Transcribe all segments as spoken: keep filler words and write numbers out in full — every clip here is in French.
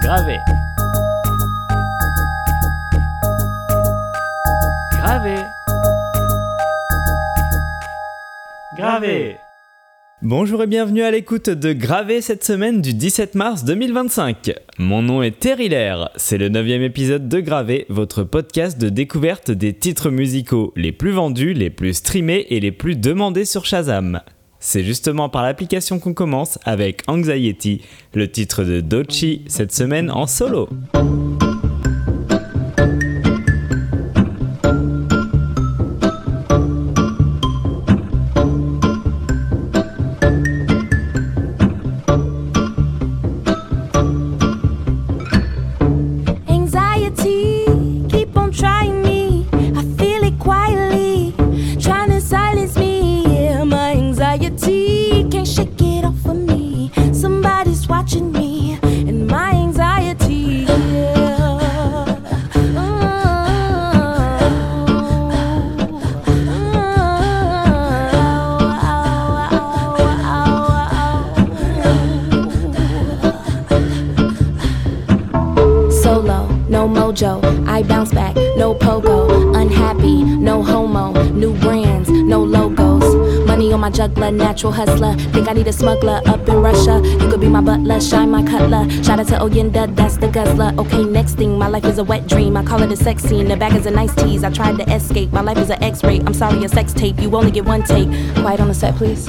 Gravé. Gravé. Gravé. Bonjour et bienvenue à l'écoute de Gravé cette semaine du dix-sept mars deux mille vingt-cinq. Mon nom est Terry Lair, c'est le neuvième épisode de Gravé, votre podcast de découverte des titres musicaux les plus vendus, les plus streamés et les plus demandés sur Shazam. C'est justement par l'application qu'on commence avec Anxiety, le titre de Doechii, cette semaine en solo. I bounce back, no pogo, unhappy, no homo, new brands, no logos, money on my juggler, natural hustler, think I need a smuggler up in Russia, you could be my butler, shine my cutler, shout out to Oyenda, that's the guzzler, okay next thing, my life is a wet dream, I call it a sex scene, the back is a nice tease, I tried to escape, my life is an x-ray, I'm sorry a sex tape, you only get one take, quiet on the set please,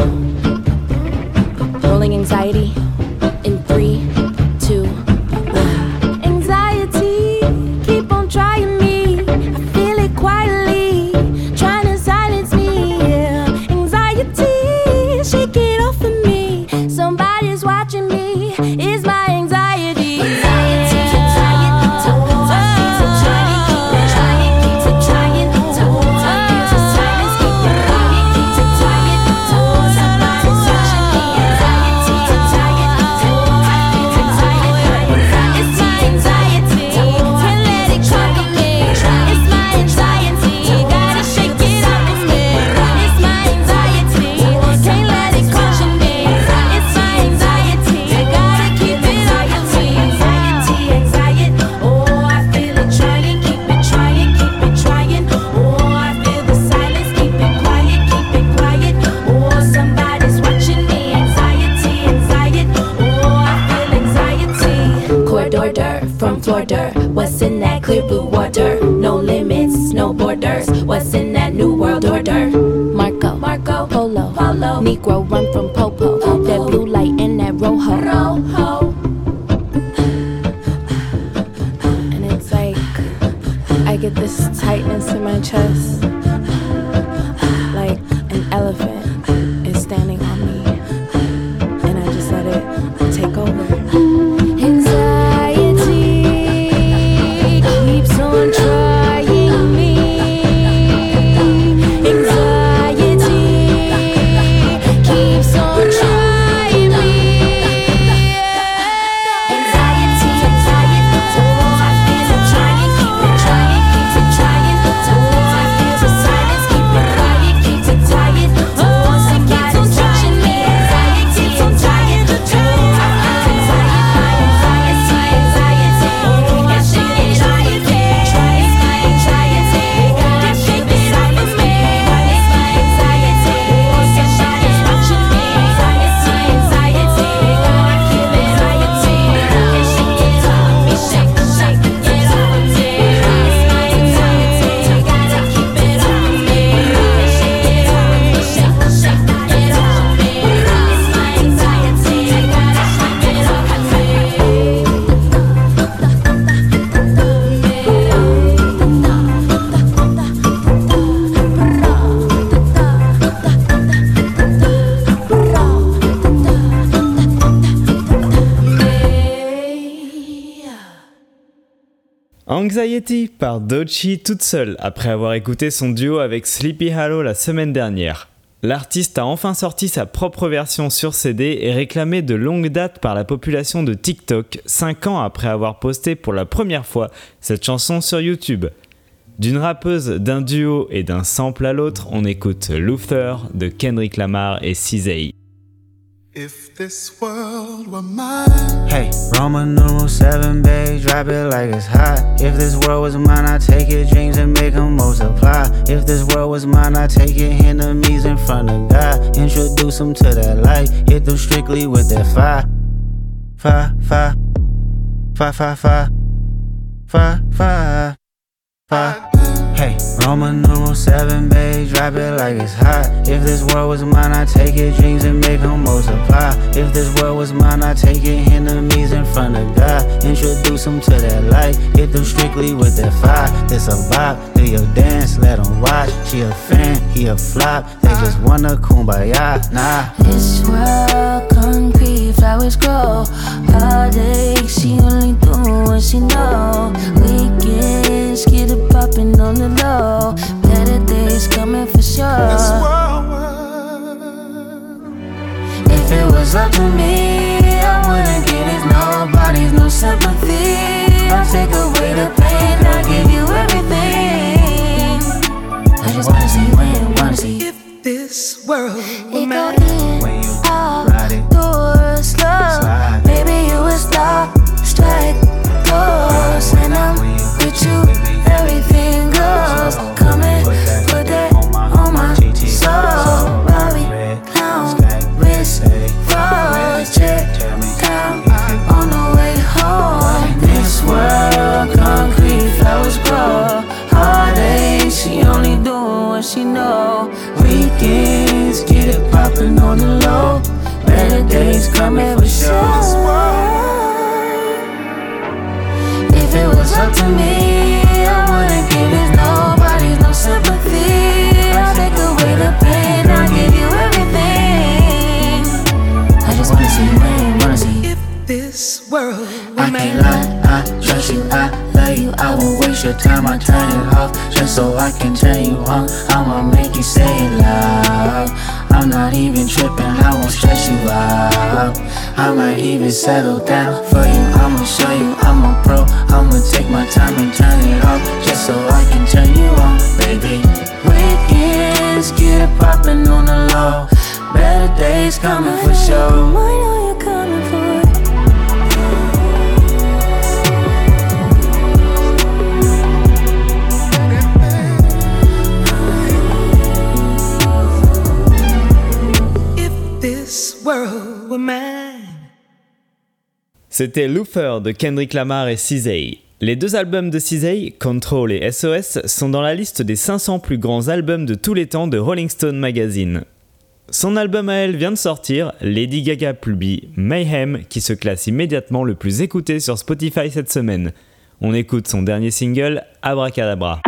rolling anxiety, in three, two, trying me, I feel it quietly, trying to silence me, yeah. Anxiety, shake it off of me, somebody's watching me, it's my anxiety. Anxiety, anxiety, keep trying, keep trying, keep trying, keep silence, keep it quiet, keep it quiet, somebody's watching me. Anxiety, anxiety, it's my anxiety. From Florida, what's in that clear blue water? No limits, no borders. What's in that new world order? Marco, Marco, Polo, Polo, Negro run from Popo. Popo. That blue light and that rojo. Rojo. And it's like I get this tightness in my chest, like an elephant is standing on me, and I just let it take over. Anxiety par Doechii toute seule, après avoir écouté son duo avec Sleepy Hollow la semaine dernière. L'artiste a enfin sorti sa propre version sur C D et réclamée de longue date par la population de TikTok, cinq ans après avoir posté pour la première fois cette chanson sur YouTube. D'une rappeuse, d'un duo et d'un sample à l'autre, on écoute Luther de Kendrick Lamar et C Z A. If this world were mine, Hey, Roman numeral seven, babe, drop it like it's hot. If this world was mine, I'd take your dreams and make them multiply. If this world was mine, I'd take your enemies in front of God. Introduce them to that light, hit them strictly with that fire. Fire, fire, fire, fire, fire, fire, fire, fire. Hey, Roman numeral seven, babe, drop it like it's hot. If this world was mine, I'd take your dreams and make them multiply. If this world was mine, I'd take your enemies in front of God. Introduce them to that light, hit them strictly with that fire. This a bop, do your dance, let them watch. She a fan, he a flop, they just wanna kumbaya, nah. This world concrete, flowers grow. Heartache, she only do what she know. Weekends, get it poppin' on the low. Better days coming for sure. If it was up to me, I wouldn't give it nobody's no sympathy. I'll take away the pain, I'll give you everything. I just wanna see when, wanna see if this world were it mine. go in, out, door, slow. Maybe you would stop, strike, pose, and I'm with you. Everything goes. Come and put that on my soul. Robbie, clown, wrist, froze, check, down on the way home. This world, concrete, flowers grow. Heartache, she only doing what she know. Weekends, get it poppin' on the low. Better days coming for sure. If it was up to me, I wouldn't give it nobody's no sympathy. I'll take away the pain, I'll give you everything. I just wanna see you win, wanna see if this world were I mine. can't lie, I trust you, I love you. I won't waste your time, I turn it off just so I can turn you on. I'ma make you say it loud. I'm not even tripping, I won't stress you out. I might even settle down for you. I'ma show you I'm a pro. I'ma take my time and turn it off just so I can turn you on, baby. Weekends, get it poppin' on the low. Better days coming for sure. I know you're coming for it. If this world were mine. C'était Luther de Kendrick Lamar et Cizay. Les deux albums de Cizay, Control et S O S, sont dans la liste des cinq cents plus grands albums de tous les temps de Rolling Stone Magazine. Son album à elle vient de sortir, Lady Gaga publie Mayhem, qui se classe immédiatement le plus écouté sur Spotify cette semaine. On écoute son dernier single, Abracadabra.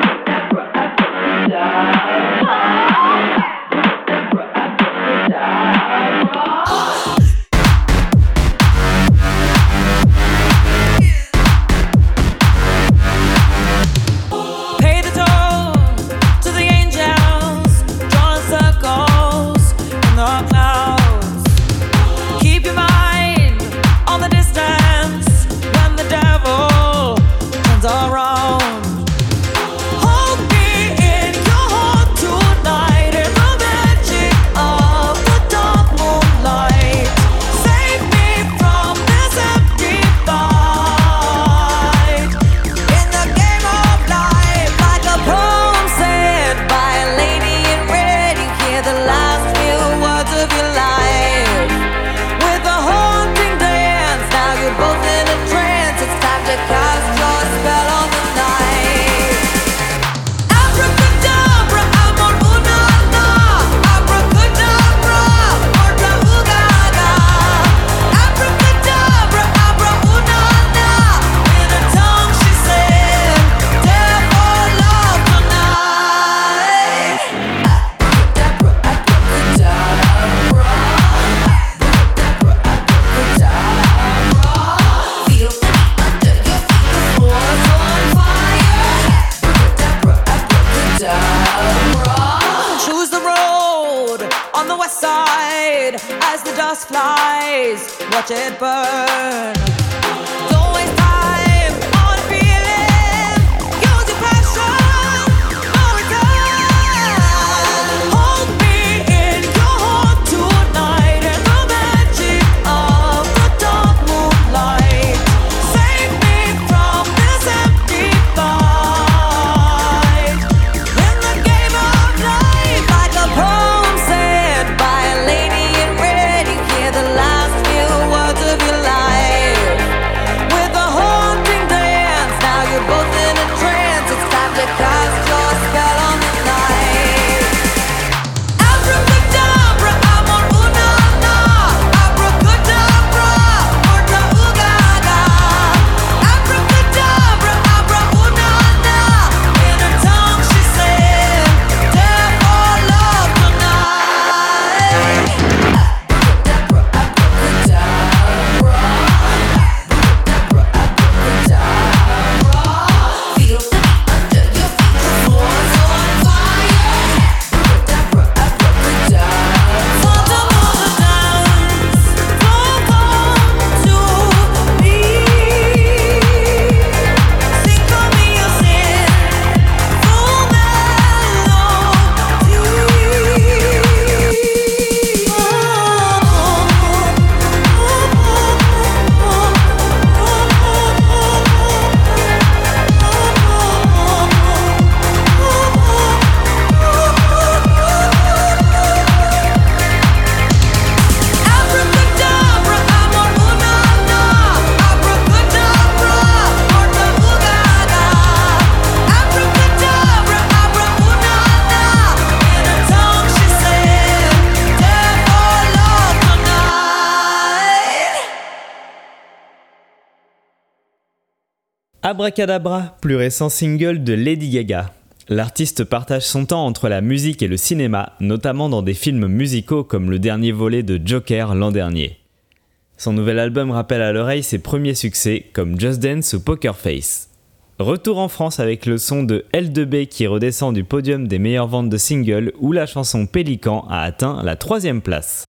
Watch it burn. Don't waste time on feeling. Use your passion. No return. Hold me in your heart tonight in the magic of the dark moonlight. Abracadabra, plus récent single de Lady Gaga. L'artiste partage son temps entre la musique et le cinéma, notamment dans des films musicaux comme le dernier volet de Joker l'an dernier. Son nouvel album rappelle à l'oreille ses premiers succès comme Just Dance ou Poker Face. Retour en France avec le son de L deux B qui redescend du podium des meilleures ventes de singles où la chanson Pélican a atteint la troisième place.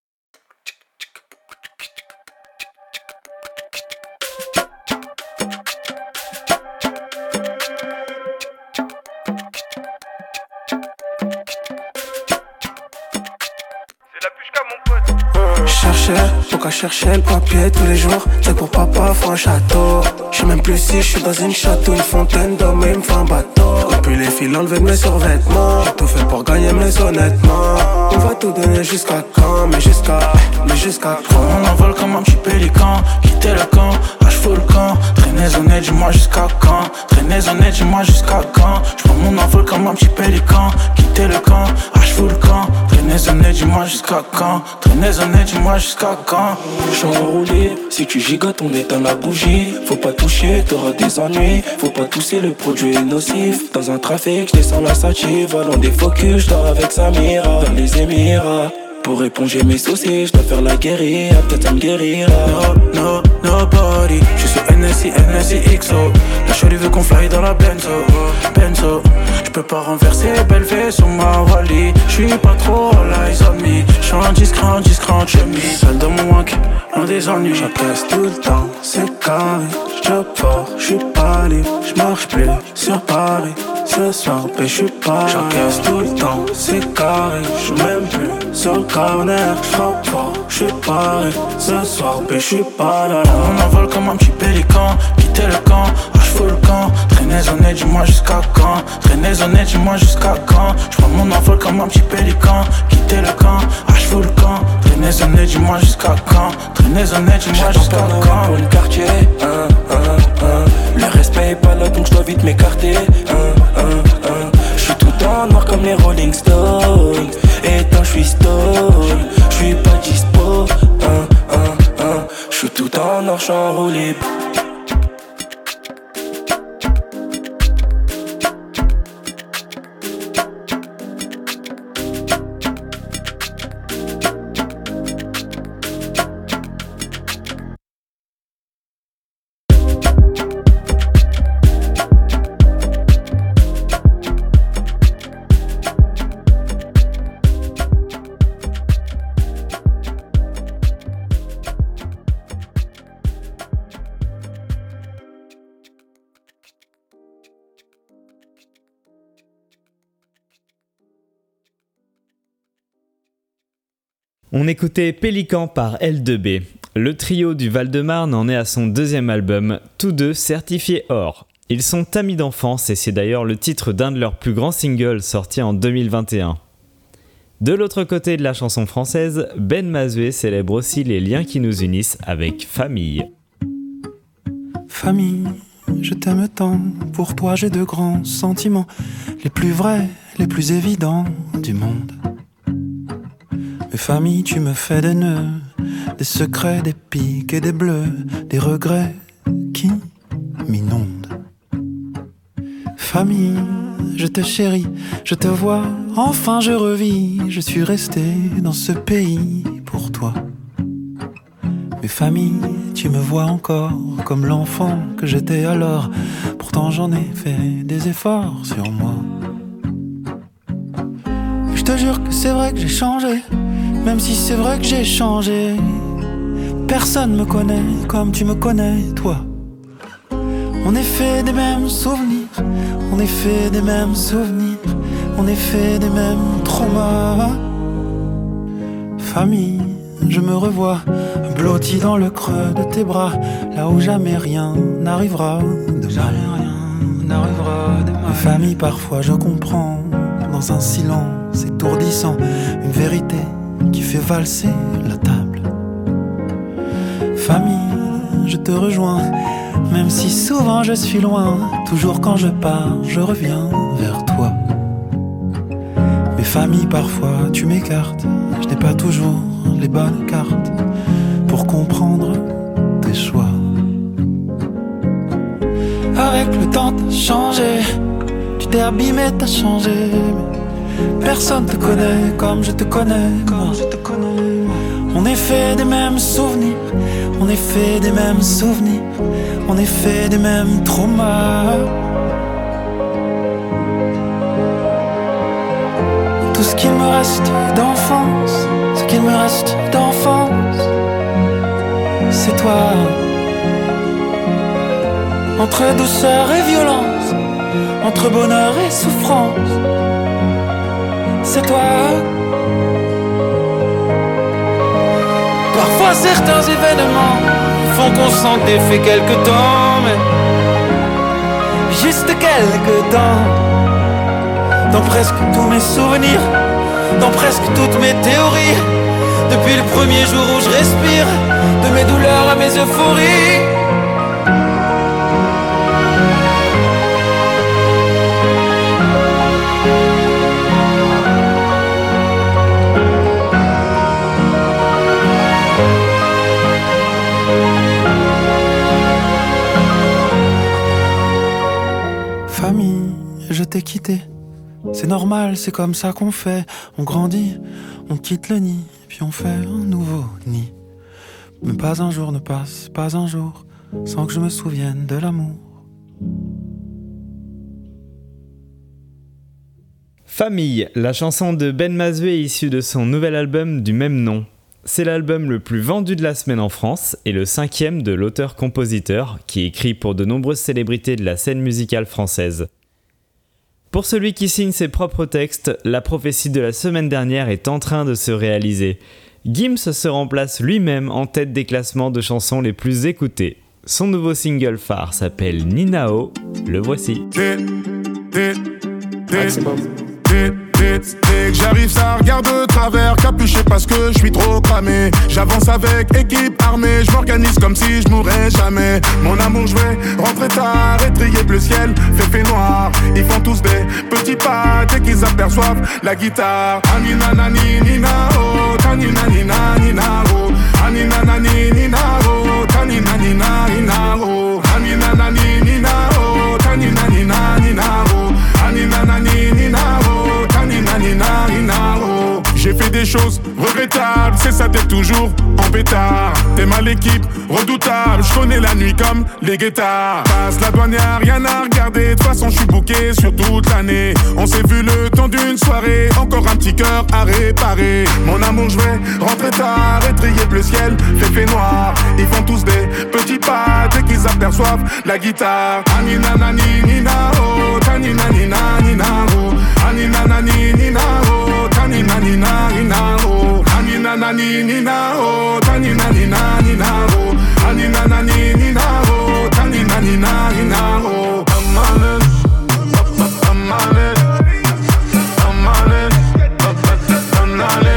Faut qu'à chercher le papier tous les jours. C'est pour papa, faut un château. J'sais même plus si j'suis dans une château, une fontaine d'hommes et me fait un bateau. Depuis les fils enlevés de mes survêtements. J'ai tout fait pour gagner, mais honnêtement on va tout donner jusqu'à quand? Mais jusqu'à, mais jusqu'à quand? On envole comme un petit pélican. Quitter le camp, ah j'fous le camp. Traînez honnête, dis-moi jusqu'à quand? Traînez honnête, dis-moi jusqu'à quand? J'prends mon envol comme un petit pélican. Quitter le camp, ah j'fous le camp. Traînez honnête, dis-moi jusqu'à quand? Traînez honnête, dis-moi jusqu'à quand? J'suis enroulé, si tu gigotes on éteint la bougie. Faut pas toucher, t'auras des ennuis. Faut pas tousser, le produit est nocif. Dans un trafic, j'descends la sativa. Loin des focus, j'dors avec Samira. Dans les Émirats, pour éponger mes soucis, j'dois faire la guérilla. Peut-être ça me guérira. No, no, nobody. J'suis sur N S I, N S I X O. La chérie veut qu'on fly dans la Benzo, Benzo. J'peux pas renverser, belle fée sur ma Wally. J'suis pas trop all eyes on me. J'suis discret, discret en chemise. Seul dans mon wank, loin des ennuis. J'encaisse tout le temps, c'est carré. J'job fort, j'suis pas libre. J'marche plus sur Paris. Ce soir, ben j'suis pas. J'encaisse tout le temps, c'est carré. J'suis même plus sur le corner. J'frappe fort, j'suis paré. Ce soir, ben j'suis pas là là. On envole comme un petit pélican. Quitter le camp, ah j'fous le camp. Traînez honnête, dis-moi jusqu'à quand? Traînez honnête, dis-moi jusqu'à quand? J'prends mon envol comme un petit pélican. Quitter le camp, ah j'fous le camp. Traînez honnête, dis-moi jusqu'à quand? Traînez honnête, dis-moi jusqu'à quand? Pour le quartier, hein, hein, hein. Le respect est pas là donc j'dois vite m'écarter, hein, hein, hein. J'suis tout en noir comme les Rolling Stones. Et tant j'suis stone, j'suis pas dispo, hein, hein, hein. J'suis tout en noir, j'suis enroulé. On écoutait Pélican par L deux B. Le trio du Val-de-Marne en est à son deuxième album, tous deux certifiés or. Ils sont amis d'enfance et c'est d'ailleurs le titre d'un de leurs plus grands singles sortis en deux mille vingt et un. De l'autre côté de la chanson française, Ben Mazué célèbre aussi les liens qui nous unissent avec Famille. Famille, je t'aime tant, pour toi j'ai de grands sentiments, les plus vrais, les plus évidents du monde. Mais famille, tu me fais des nœuds, des secrets, des piques et des bleus, des regrets qui m'inondent. Famille, je te chéris, je te vois, enfin je revis, je suis resté dans ce pays pour toi. Mais famille, tu me vois encore comme l'enfant que j'étais alors, pourtant j'en ai fait des efforts sur moi. Je te jure que c'est vrai que j'ai changé, même si c'est vrai que j'ai changé. Personne me connaît comme tu me connais, toi. On est fait des mêmes souvenirs, on est fait des mêmes souvenirs, on est fait des mêmes traumas. Famille, je me revois blotti dans le creux de tes bras, là où jamais rien n'arrivera de mal. Rien n'arrivera de mal. Famille, parfois je comprends, dans un silence étourdissant, une vérité qui fait valser la table. Famille, je te rejoins, même si souvent je suis loin. Toujours quand je pars, je reviens vers toi. Mais famille, parfois tu m'écartes, je n'ai pas toujours les bonnes cartes pour comprendre tes choix. Arrête vrai que le temps t'a changé. Tu t'es abîmé, t'as changé. Mais personne te connaît comme je te connais. Comme je te connais. On est fait des mêmes souvenirs. On est fait des mêmes souvenirs. On est fait des mêmes traumas. Tout ce qu'il me reste d'enfance, ce qu'il me reste d'enfance, c'est toi. Entre douceur et violence, entre bonheur et souffrance, c'est toi. Parfois certains événements font qu'on s'en défait quelque temps, mais juste quelque temps. Dans presque tous mes souvenirs, dans presque toutes mes théories, depuis le premier jour où je respire, de mes douleurs à mes euphories. Famille, je t'ai quitté. C'est normal, c'est comme ça qu'on fait. On grandit, on quitte le nid, puis on fait un nouveau nid. Mais pas un jour ne passe, pas un jour, sans que je me souvienne de l'amour. Famille, la chanson de Ben Mazué issue de son nouvel album du même nom. C'est l'album le plus vendu de la semaine en France et le cinquième de l'auteur-compositeur qui écrit pour de nombreuses célébrités de la scène musicale française. Pour celui qui signe ses propres textes, la prophétie de la semaine dernière est en train de se réaliser. Gims se remplace lui-même en tête des classements de chansons les plus écoutées. Son nouveau single phare s'appelle Ninao, le voici. Dès que j'arrive ça regarde de travers, capuché parce que je suis trop cramé. J'avance avec équipe armée, je m'organise comme si je mourrais jamais. Mon amour je vais rentrer tard, étrier bleu ciel, fait fait noir. Ils font tous des petits pas dès qu'ils aperçoivent la guitare. Anina nani nina oh, tanina nina nina oh. Anina nani nina oh, tanina nina nina oh. Anina nani nina oh, tanina nina nina oh. Anina nani nina oh, tanina nina nina oh. J'ai fait des choses regrettables, c'est ça t'es toujours en pétard. T'es mal l'équipe, redoutable, je connais la nuit comme les guettards. Passe la douane, y'a rien à regarder, de toute façon je suis booké sur toute l'année. On s'est vu le temps d'une soirée, encore un petit cœur à réparer. Mon amour je vais rentrer tard, étrier bleu ciel, fait fait noir. Ils font tous des petits pas dès qu'ils aperçoivent la guitare. Anina nani nina oh, tanina nina nina oh. Anina nani nina oh, tanina nina nina oh. Anina nani nina oh, tanina nina nina oh. Anina nani nina oh, tanina nina nina oh. Amale, amale, amale, amale,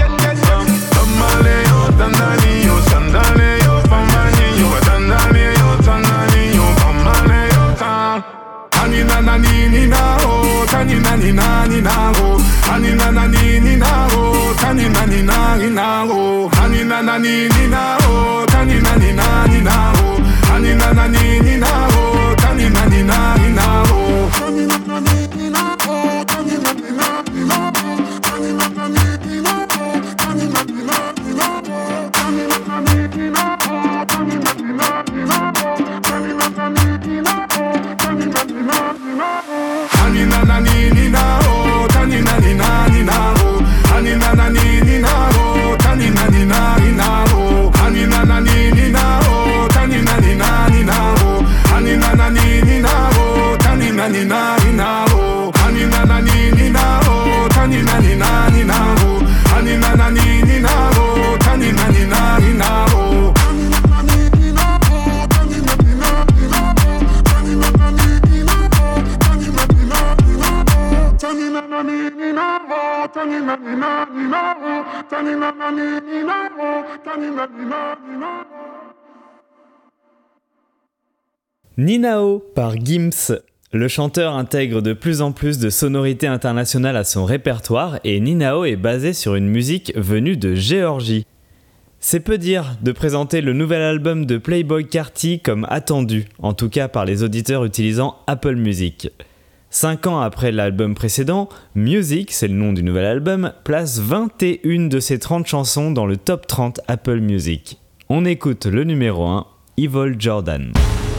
amale, yo tanani yo sandale yo famani yo tanani yo tanani yo amale yo tan. Anina nani nina oh, tanina nina nina oh. Anina nani nina oh, tanina nina nina oh. Anina nani nina oh, tanina nina nina oh. Anina nani nina oh, tanina nina nina oh. Anina nani nina oh, tanina nina nina oh. Anina nani nina oh, tanina nina nina oh. Anina nani nina oh, tanina nina nina oh. Anina nani nina oh, tanina nina nina oh. Anina nani nina oh, tanina nina nina oh. Anina nani nina oh, tanina nina nina oh. Anina nani nina oh, tanina nina nina oh. Anina nani nina oh, tanina nina nina oh. Anina nani nina oh, tanina nina nina oh. Anina nani nina oh, tanina nina nina oh. Ninao par Gims. Le chanteur intègre de plus en plus de sonorités internationales à son répertoire et Ninao est basé sur une musique venue de Géorgie. C'est peu dire de présenter le nouvel album de Playboi Carti comme attendu, en tout cas par les auditeurs utilisant Apple Music. Cinq ans après l'album précédent, Music, c'est le nom du nouvel album, place vingt et une de ses trente chansons dans le top trente Apple Music. On écoute le numéro un, Evil Jordan.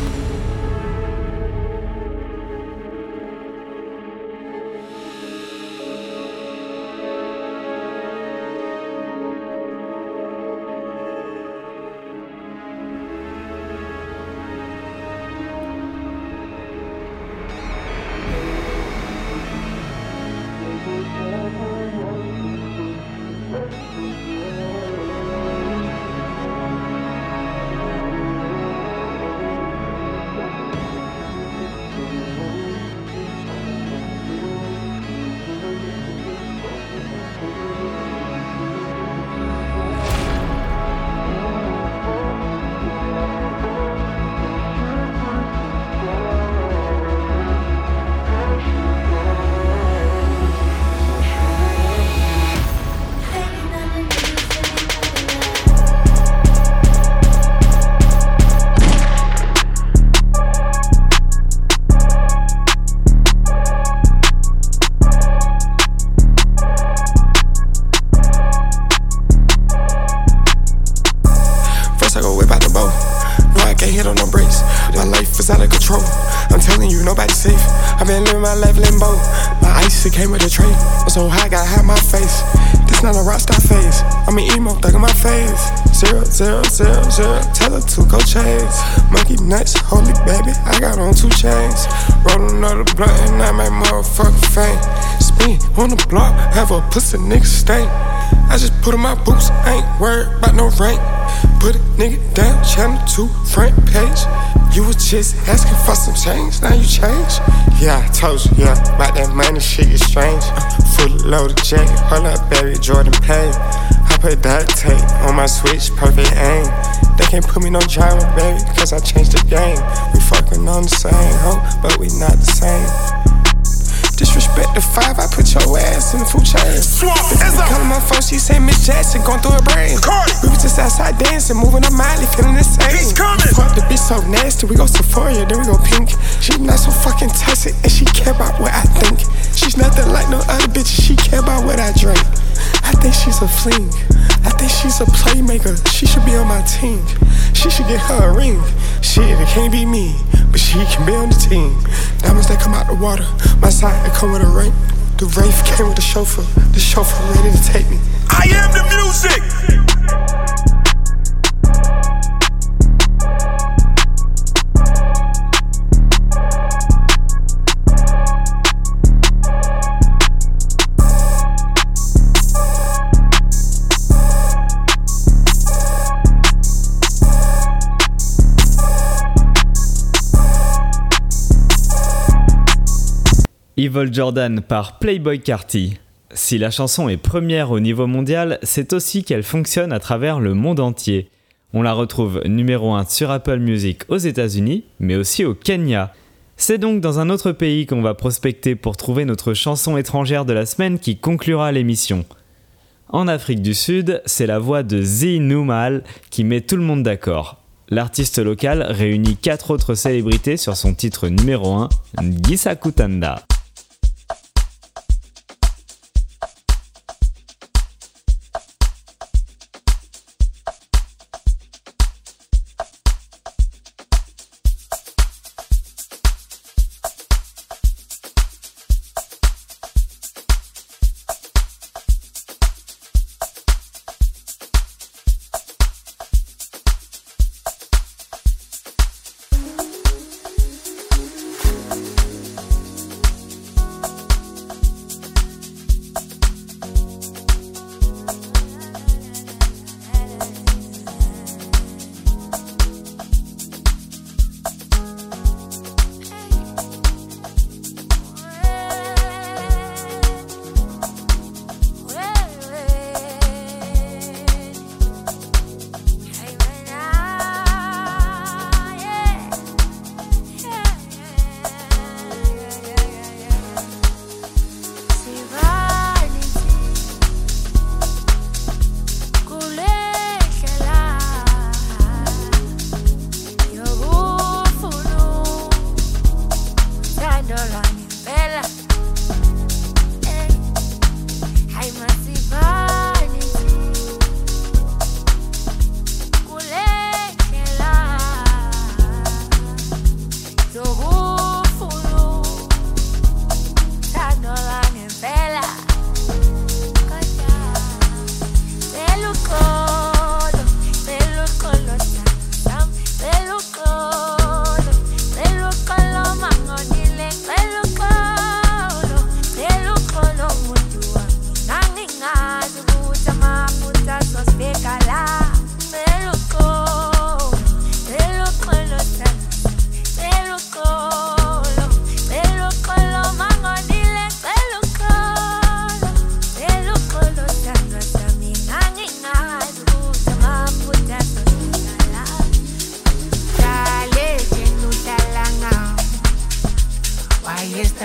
I've been living my life limbo. My ice, it came with a tray. I'm so high, gotta hide my face. This not a rockstar phase. I'm an emo, thug in my face. Zero, zero, zero, zero. Tell her to go chase. Monkey nuts, holy baby. I got on two chains. Roll another blunt and I make motherfucker faint. Spin on the block, have a pussy nigga stain. I just put on my boots, ain't worried about no rank. Put a nigga down, channel two, front page. You was just asking for some change, now you change. Yeah, I told you, yeah, about that money shit is strange. Full loaded J, hold up, baby, Jordan Payne. I put duct tape on my switch, perfect aim. They can't put me no drama, baby, cause I changed the game. We fucking on the same hoe, but we not the same. Disrespect the five, I put your ass in the food chain. Swap, calling my phone, she say Miss Jackson going through her brain. Cardi. We was just outside dancing, moving her Miley, feeling the same. He's coming. Fuck the bitch so nasty, we go Sephora, then we go pink. She not so fucking toxic, and she care about what I think. She's nothing like no other bitches, she care about what I drink. I think she's a fling, I think she's a playmaker. She should be on my team, she should get her a ring. Shit, it can't be me, but she can be on the team. Diamonds that come out the water, my side it come with a ring. The Wraith came with the chauffeur, the chauffeur ready to take me. I am the music. Evil Jordan par Playboi Carti. Si la chanson est première au niveau mondial, c'est aussi qu'elle fonctionne à travers le monde entier. On la retrouve numéro un sur Apple Music aux États-Unis, mais aussi au Kenya. C'est donc dans un autre pays qu'on va prospecter pour trouver notre chanson étrangère de la semaine qui conclura l'émission. En Afrique du Sud, c'est la voix de Zee Numal qui met tout le monde d'accord. L'artiste local réunit quatre autres célébrités sur son titre numéro un, Ngisa Kutanda.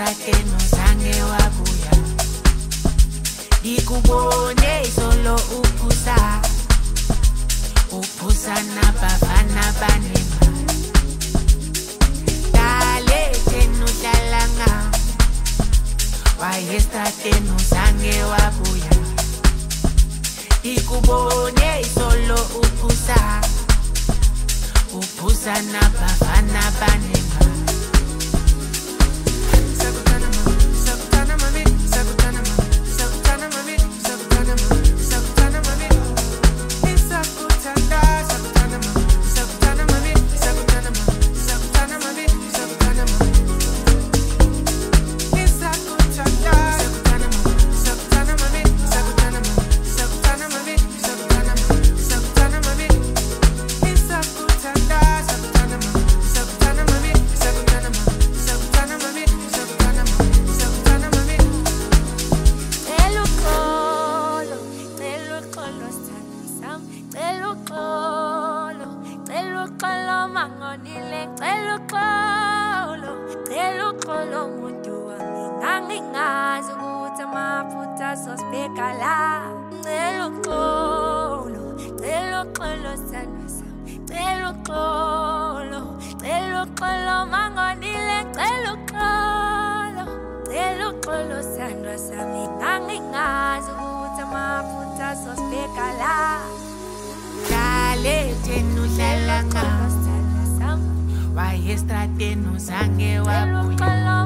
yesterday uzange wabuya Dikubone solo upusa Upusa na bafana banema Dale tenu dalanga Wa yesterday uzange wabuya Dikubone solo upusa Upusa na bafana banema Yesterday uzange wabuya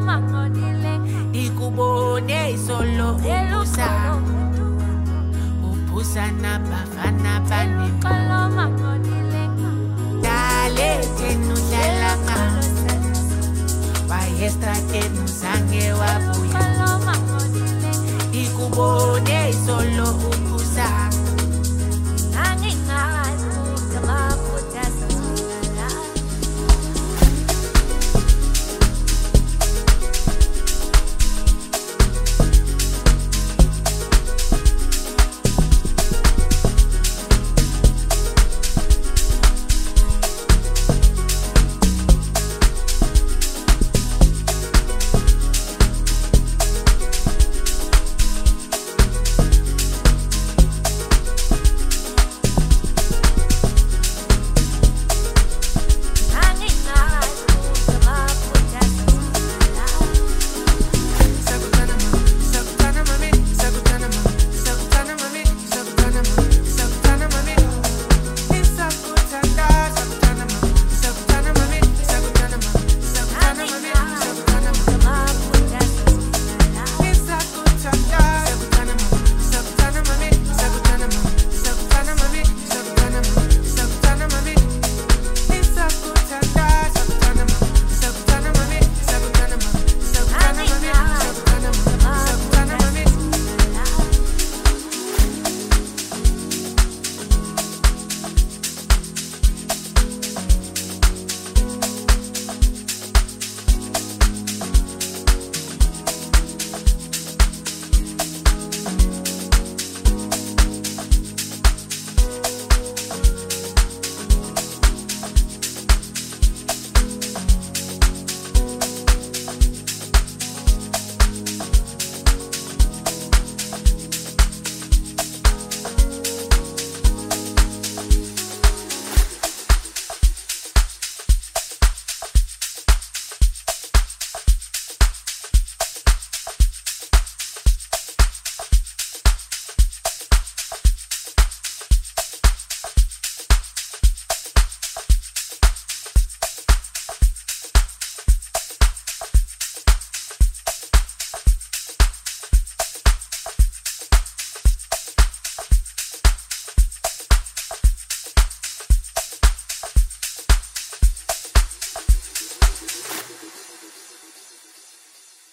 Dikubone solo upusa Upusa na bafana banema Dale tenu dalanga Wa yesterday uzange wabuya Dikubone solo upusa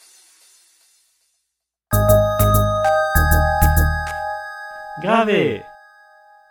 Grave.